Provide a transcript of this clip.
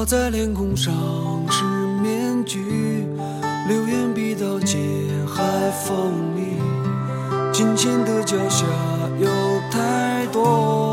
在脸孔上是面具，流言逼到街海风里，金钱的脚下有太多